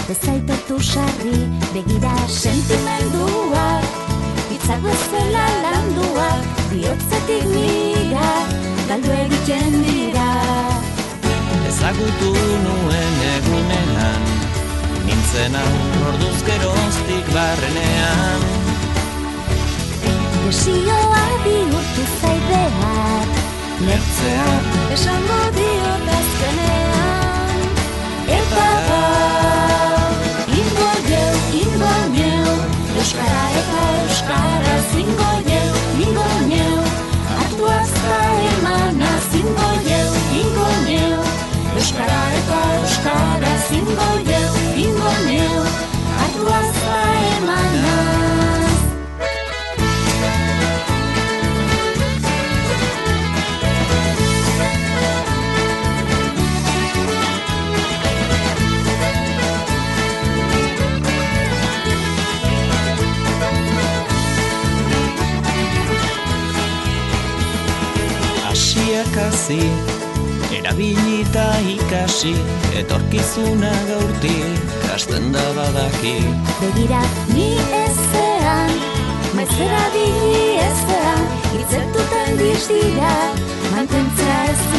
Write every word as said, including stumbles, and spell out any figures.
Bezaitertu sarri, begira sentimenduak, hitzak bezala landuak, bihotzetik nira, galdu egiten dira. Ezagutu nuen egunean, nintzena orduz geroztik barrenean. Desioa bihurtu zaideak, lertzea esango diot azkenean. Eta da, ingo jeu, ingo neu, euskara eta euskara zingo jeu, ingo neu, hartu azta emana zingo jeu, ingo neu, euskara eta euskara zingo jeu, ingo neu, hartu azta emana. Hasi, erabilita ikasi, etorkizuna gaurtik, hasten da badaki. Begira, ni ezean, maizera bili ezean, hitzetuten dizira, mantentzea ez